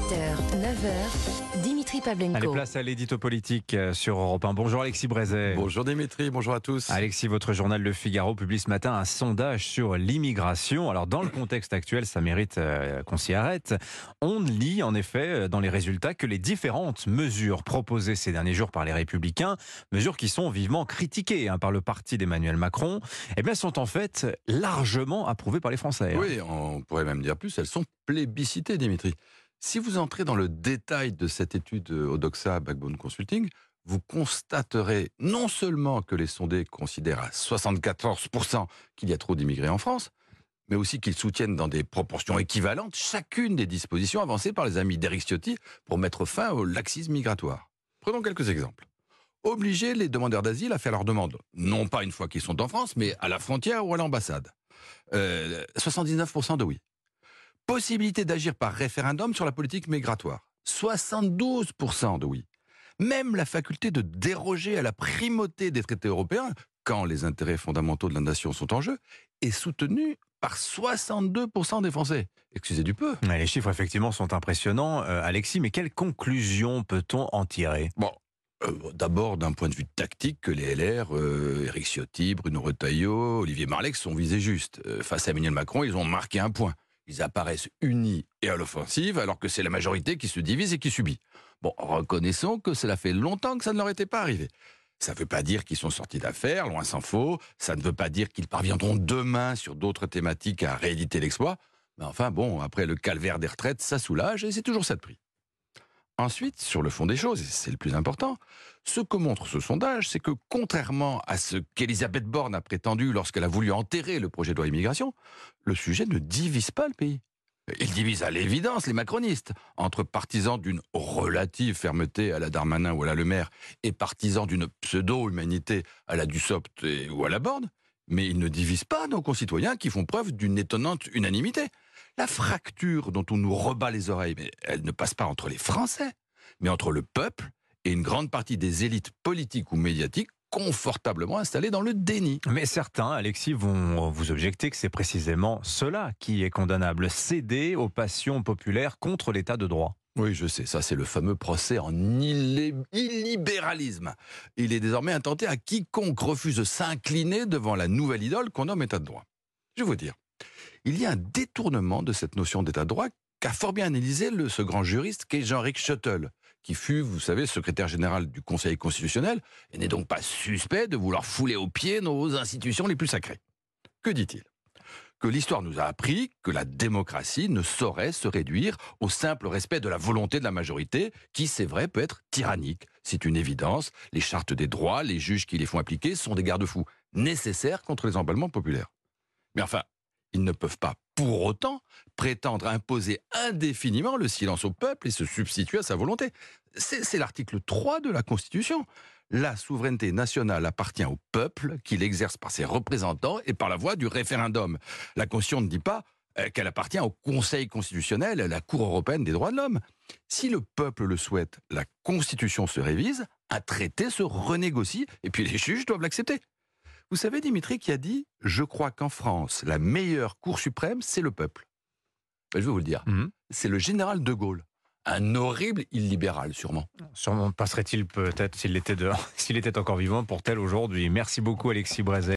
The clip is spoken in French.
8h, 9h, Dimitri Pavlenko. Allez, place à l'édito politique sur Europe 1. Bonjour Alexis Brézet. Bonjour Dimitri, bonjour à tous. Alexis, votre journal Le Figaro publie ce matin un sondage sur l'immigration. Alors dans le contexte actuel, ça mérite qu'on s'y arrête. On lit en effet dans les résultats que les différentes mesures proposées ces derniers jours par les Républicains, mesures qui sont vivement critiquées par le parti d'Emmanuel Macron, eh bien, sont en fait largement approuvées par les Français. Oui, on pourrait même dire plus, elles sont plébiscitées Dimitri. Si vous entrez dans le détail de cette étude Odoxa Backbone Consulting, vous constaterez non seulement que les sondés considèrent à 74% qu'il y a trop d'immigrés en France, mais aussi qu'ils soutiennent dans des proportions équivalentes chacune des dispositions avancées par les amis d'Éric Ciotti pour mettre fin au laxisme migratoire. Prenons quelques exemples. Obliger les demandeurs d'asile à faire leur demande, non pas une fois qu'ils sont en France, mais à la frontière ou à l'ambassade. 79% de oui. Possibilité d'agir par référendum sur la politique migratoire. 72% de oui. Même la faculté de déroger à la primauté des traités européens, quand les intérêts fondamentaux de la nation sont en jeu, est soutenue par 62% des Français. Excusez du peu. Les chiffres effectivement sont impressionnants, Alexis, mais quelle conclusion peut-on en tirer ? D'abord, d'un point de vue tactique, que les LR, Éric Ciotti, Bruno Retailleau, Olivier Marleix sont visés juste. Face à Emmanuel Macron, ils ont marqué un point. Ils apparaissent unis et à l'offensive, alors que c'est la majorité qui se divise et qui subit. Reconnaissons que cela fait longtemps que ça ne leur était pas arrivé. Ça ne veut pas dire qu'ils sont sortis d'affaires, loin s'en faut. Ça ne veut pas dire qu'ils parviendront demain sur d'autres thématiques à rééditer l'exploit. Mais enfin, après le calvaire des retraites, ça soulage et c'est toujours ça de prix. Ensuite, sur le fond des choses, et c'est le plus important, ce que montre ce sondage, c'est que contrairement à ce qu'Elisabeth Borne a prétendu lorsqu'elle a voulu enterrer le projet de loi immigration, le sujet ne divise pas le pays. Il divise à l'évidence les macronistes, entre partisans d'une relative fermeté à la Darmanin ou à la Le Maire et partisans d'une pseudo-humanité à la Dussopt ou à la Borne, mais il ne divise pas nos concitoyens qui font preuve d'une étonnante unanimité. La fracture dont on nous rebat les oreilles, mais elle ne passe pas entre les Français, mais entre le peuple et une grande partie des élites politiques ou médiatiques confortablement installées dans le déni. Mais certains, Alexis, vont vous objecter que c'est précisément cela qui est condamnable, céder aux passions populaires contre l'état de droit. Oui, je sais, ça c'est le fameux procès en illibéralisme. Il est désormais intenté à quiconque refuse de s'incliner devant la nouvelle idole qu'on nomme état de droit. Je vais vous dire, il y a un détournement de cette notion d'état de droit qu'a fort bien analysé ce grand juriste qu'est Jean-Éric Schuttel, qui fut, vous savez, secrétaire général du Conseil constitutionnel et n'est donc pas suspect de vouloir fouler aux pieds nos institutions les plus sacrées. Que dit-il ? Que l'histoire nous a appris que la démocratie ne saurait se réduire au simple respect de la volonté de la majorité, qui, c'est vrai, peut être tyrannique. C'est une évidence, les chartes des droits, les juges qui les font appliquer sont des garde-fous nécessaires contre les emballements populaires. Mais enfin, ils ne peuvent pas, pour autant, prétendre imposer indéfiniment le silence au peuple et se substituer à sa volonté. C'est l'article 3 de la Constitution. La souveraineté nationale appartient au peuple, qui l'exerce par ses représentants et par la voie du référendum. La Constitution ne dit pas qu'elle appartient au Conseil constitutionnel, à la Cour européenne des droits de l'homme. Si le peuple le souhaite, la Constitution se révise, un traité se renégocie, et puis les juges doivent l'accepter. Vous savez, Dimitri, qui a dit « Je crois qu'en France, la meilleure Cour suprême, c'est le peuple ». Je vais vous le dire. C'est le général de Gaulle. Un horrible illibéral, sûrement. Sûrement passerait-il peut-être s'il était encore vivant pour tel aujourd'hui. Merci beaucoup Alexis Brézet.